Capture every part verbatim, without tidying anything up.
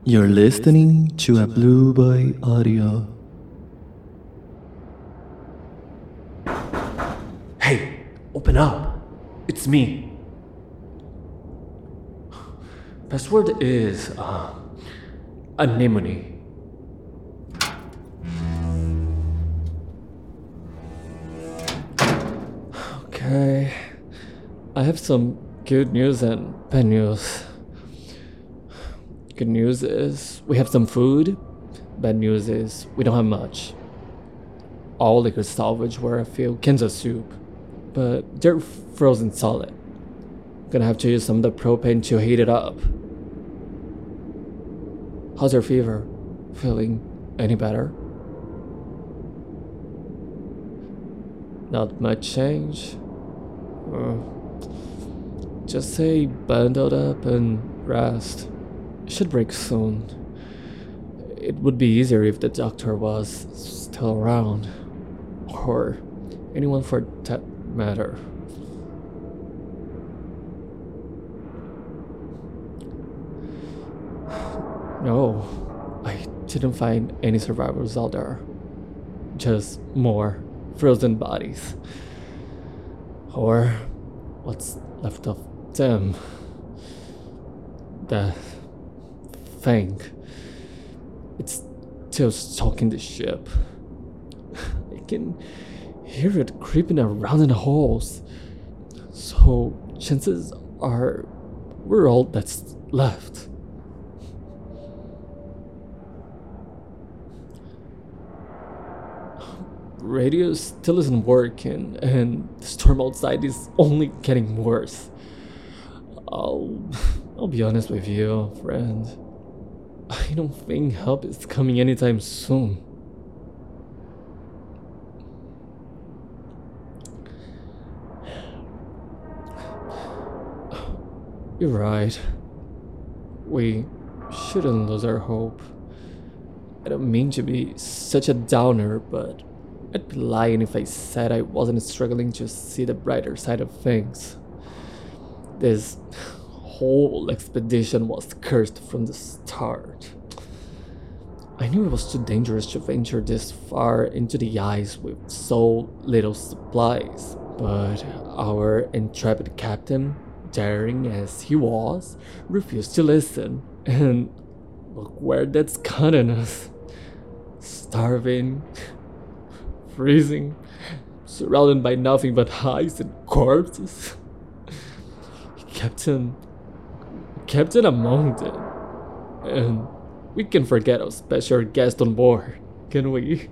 You're listening to a Blue Boy audio. Hey, open up. It's me. Password is uh, anemone. Okay, I have some good news and bad news. Good news is we have some food. Bad news is we don't have much. All they could salvage were a few cans of soup, but they're frozen solid. Gonna have to use some of the propane to heat it up. How's your fever? Feeling any better? Not much change. Uh, just stay bundled up and rest. Should break soon. It would be easier if the doctor was still around. Or anyone for that matter. No, I didn't find any survivors out there. Just more frozen bodies. Or what's left of them. The thing. It's still stuck in the ship. I can hear it creeping around in the halls. So chances are we're all that's left. Radio still isn't working, and the storm outside is only getting worse. I'll, I'll be honest with you, friend. I don't think help is coming anytime soon. You're right. We shouldn't lose our hope. I don't mean to be such a downer, but I'd be lying if I said I wasn't struggling to see the brighter side of things. This whole expedition was cursed from the start. I knew it was too dangerous to venture this far into the ice with so little supplies, but our intrepid captain, daring as he was, refused to listen, and look where that's gotten us. Starving, freezing, surrounded by nothing but ice and corpses. Captain, Captain among them, and we can forget our special guest on board, can we?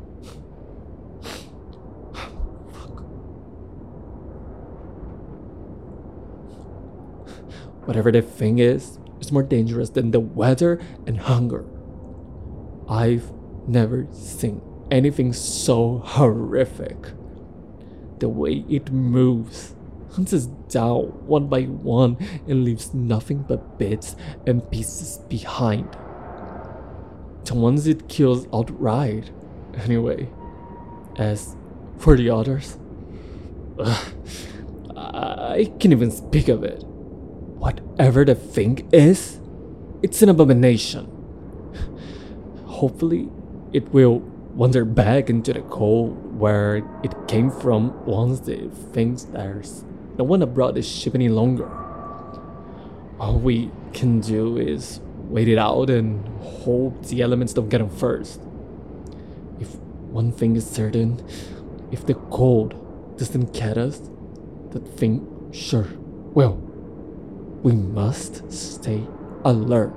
Whatever the thing is, it's more dangerous than the weather and hunger. I've never seen anything so horrific. The way it moves, hunts us down one by one and leaves nothing but bits and pieces behind. The ones it kills outright, anyway. As for the others, ugh, I can't even speak of it. Whatever the thing is, it's an abomination. Hopefully, it will wander back into the cold where it came from once the things there's no one aboard the ship any longer. All we can do is wait it out and hope the elements don't get them first. If one thing is certain, if the cold doesn't get us, that thing sure will. We must stay alert.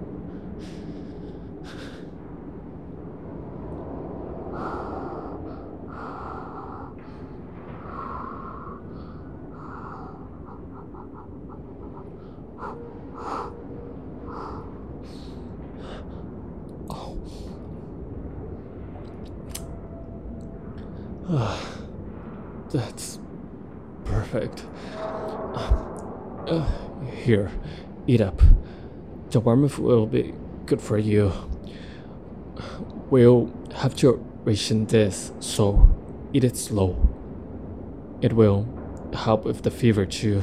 Oh. That's perfect. Uh, here, eat up. The warmth will be good for you. We'll have to ration this, so eat it slow. It will help with the fever too.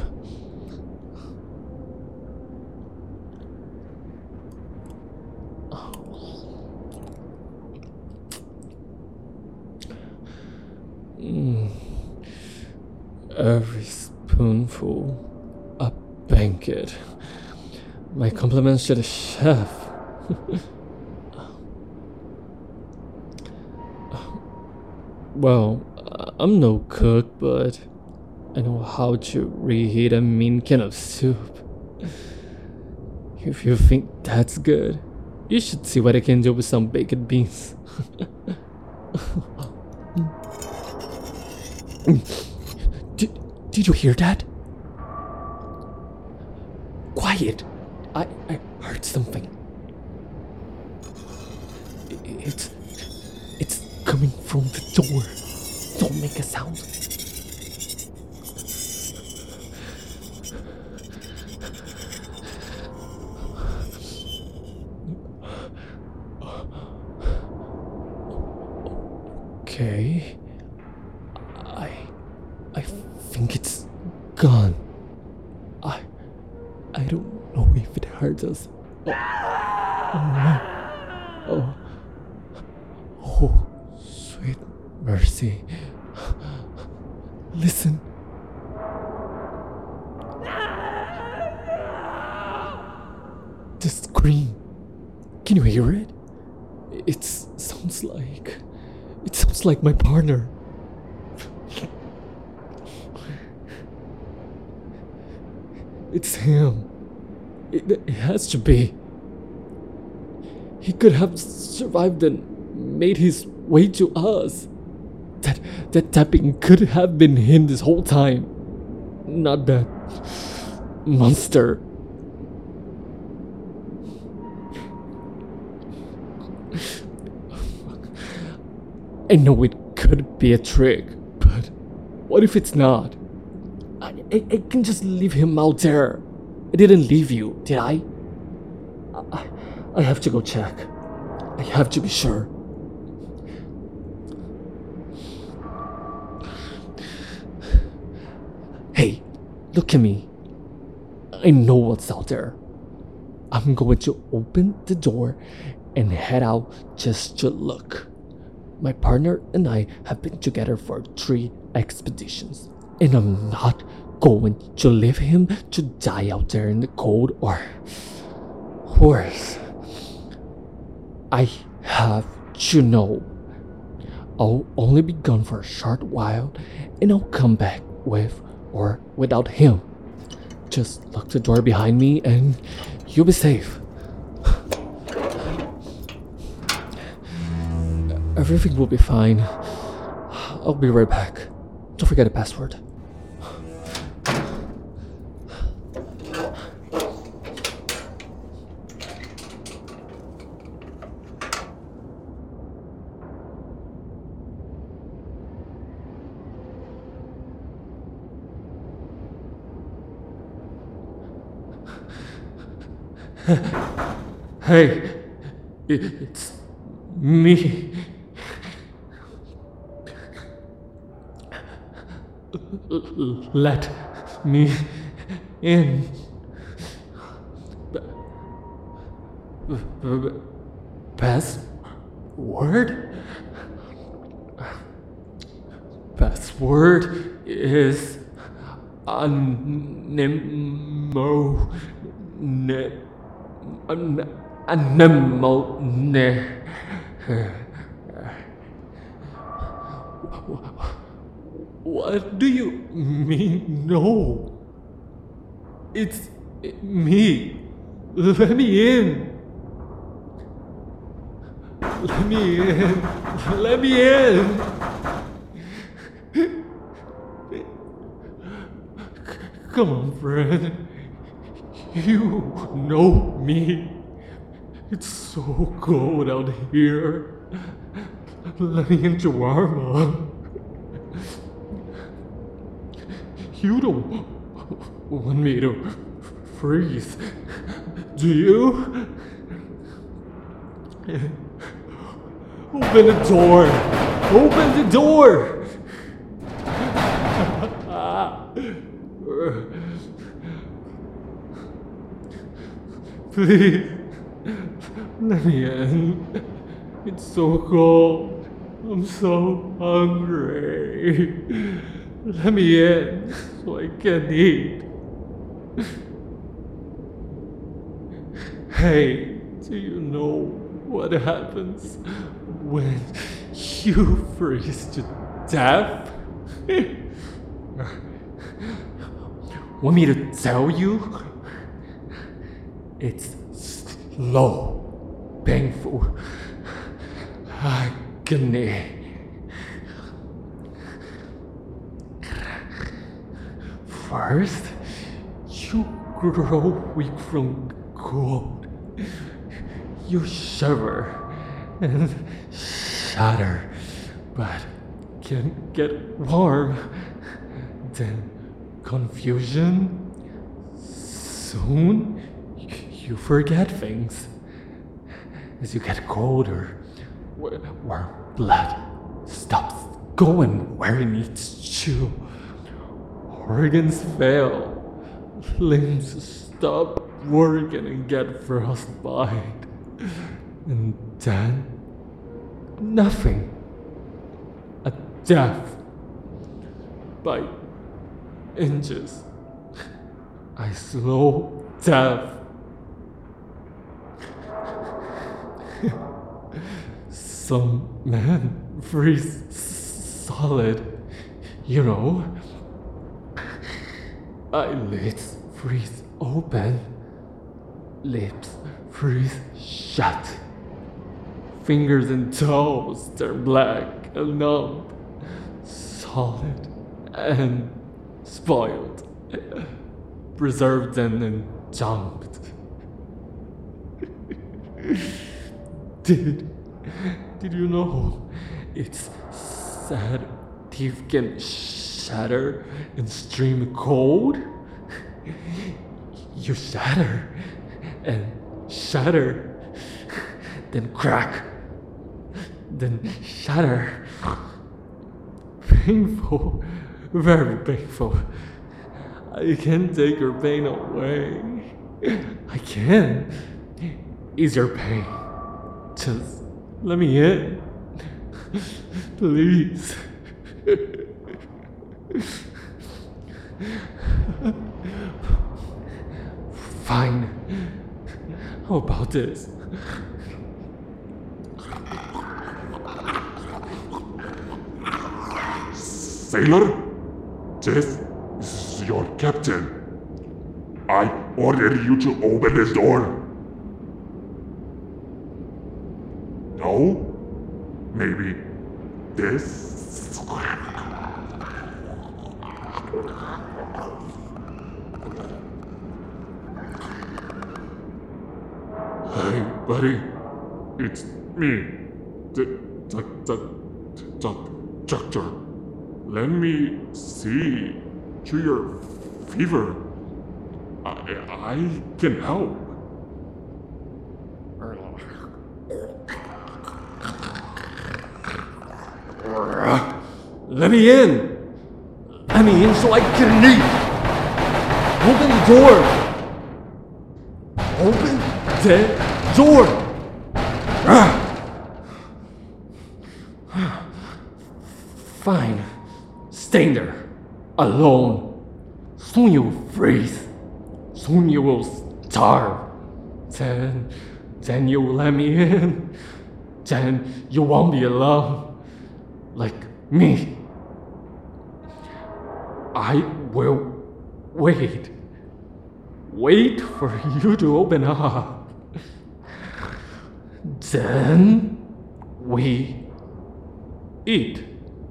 every spoonful a banquet. My compliments to the chef. Well, I'm no cook, but I know how to reheat a mean can of soup. If you think that's good, you should see what I can do with some baked beans. did, did you hear that? Quiet! I, I heard something. It's... It's coming from the door. Don't make a sound. Okay. I... I think it's gone. I... I don't know if it hurts us. Oh, oh, oh. Oh, sweet mercy. Listen. The scream. Can you hear it? It sounds like... It sounds like my partner. It's him. It, it has to be. He could have survived and made his way to us. That that tapping could have been him this whole time. Not that monster. I know it could be a trick, but what if it's not? I, I, I can just leave him out there. I didn't leave you, did I? I? I have to go check. I have to be sure. Hey, look at me. I know what's out there. I'm going to open the door and head out just to look. My partner and I have been together for three expeditions, and I'm not going to leave him to die out there in the cold or worse. I have to know. I'll only be gone for a short while, and I'll come back with or without him. Just lock the door behind me and you'll be safe. Everything will be fine. I'll be right back. Don't forget the password. Hey, it's me. Let me in. Password? Password is Anemo ne Anemone. What do you mean, no? It's me. Let me in. Let me in. Let me in. Come on, friend. You know me. It's so cold out here. Let me into warm. You don't want me to freeze, do you? Open the door! Open the door! Please, let me in. It's so cold. I'm so hungry. Let me in so I can eat. Hey, do you know what happens when you freeze to death? Want me to tell you? It's slow, painful agony. First, you grow weak from cold. You shiver and shudder, but can get warm. Then confusion. Soon, you forget things. As you get colder, where, where blood stops going where it needs to. Organs fail. Limbs stop working and get frostbite. And then, nothing. A death. By inches. I slow death. Some men freeze solid, you know. Eyelids freeze open, lips freeze shut, fingers and toes turn black and numb, solid and spoiled, preserved and entombed. Did Did you know it's sad teeth can shatter and stream cold? You shatter and shatter, then crack, then shatter. Painful, very painful. I can't take your pain away. I can ease your pain. Just let me in. Please. Fine. How about this? Sailor, this is your captain. I order you to open this door. No? Maybe this? Hey, buddy. It's me. The, the, the, the doctor. Let me see to your fever. I, I can help. Let me in! Let me in so I can leave! Open the door! Open the door! Fine. Stay there. Alone. Soon you will freeze. Soon you will starve. Then, then you will let me in. Then you won't be alone. Like me. I will wait. Wait for you to open up. Then we eat.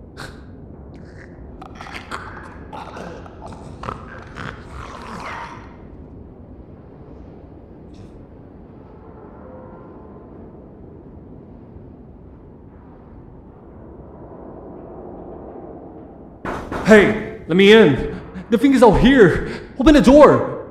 Hey, let me in. The thing is out here. Open the door.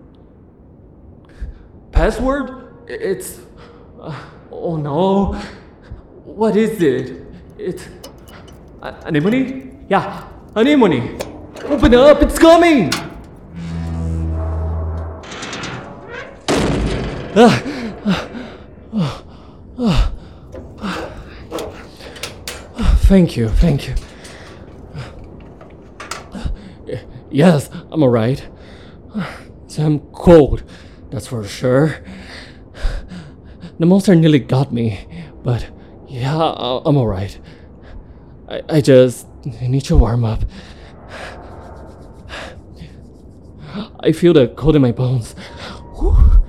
Password? It's... Uh, oh no. What is it? It's... Uh, anemone? Yeah, anemone. Open up, it's coming. Uh, uh, uh, uh, thank you, thank you. Yes, I'm alright. I'm cold, that's for sure. The monster nearly got me, but yeah, I- I'm alright. I, I just need to warm up. I feel the cold in my bones. Whew.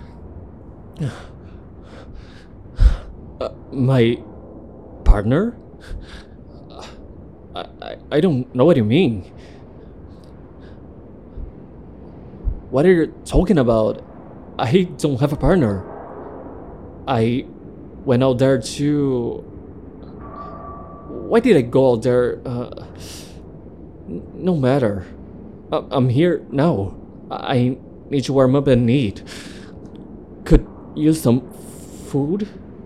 Uh, my partner? I, I, I don't know what you mean. What are you talking about? I don't have a partner. I went out there to... Why did I go out there? Uh, n- no matter. I- I'm here now. I need to warm up and eat. Could use some food?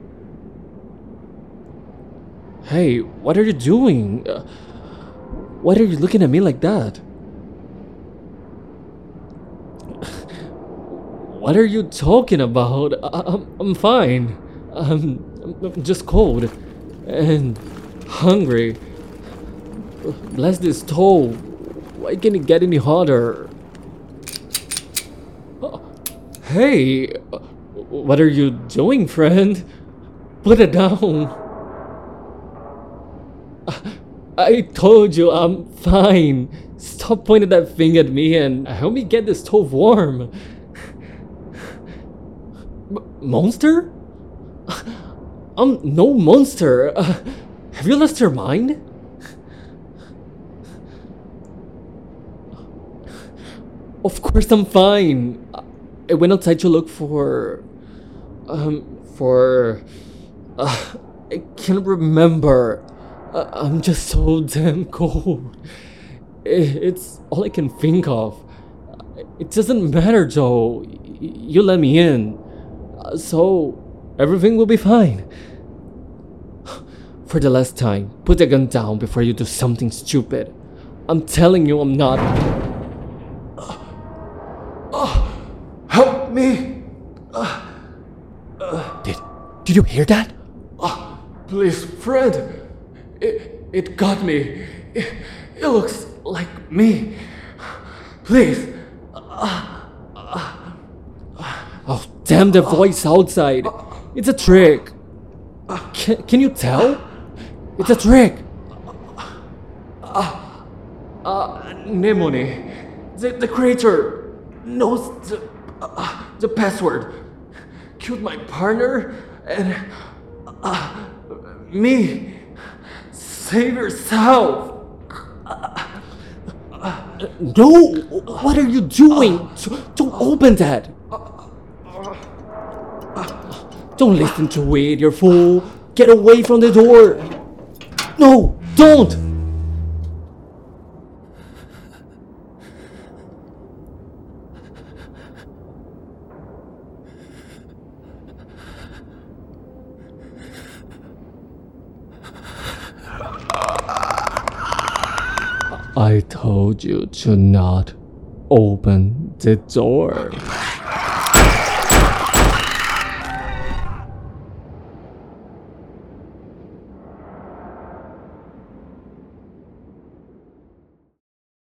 Hey, what are you doing? Uh, why are you looking at me like that? What are you talking about? I- I'm, I'm fine. I'm, I'm just cold and hungry. Bless this stove. Why can't it get any hotter? Uh, Hey, uh, what are you doing, friend? Put it down. I told you I'm fine. Stop pointing that thing at me and help me get the stove warm. M- monster? I'm no monster. Uh, have you lost your mind? Of course I'm fine. I went outside to look for... Um, for... Uh, I can't remember. Uh, I'm just so damn cold. I- It's all I can think of. It doesn't matter, Joe. Y- You let me in. Uh, So, everything will be fine. For the last time, put the gun down before you do something stupid. I'm telling you I'm not. Help me! Did, did you hear that? Please, friend. It, it got me. It, it looks like me. Please. Oh, damn the voice outside. It's a trick. Can, can you tell? It's a trick. Nemone. The, the creator knows the, uh, the password. Killed my partner and uh, me. Save yourself. No! What are you doing? Don't don't open that! Don't listen to it, you fool! Get away from the door! No! Don't! I told you to not open the door.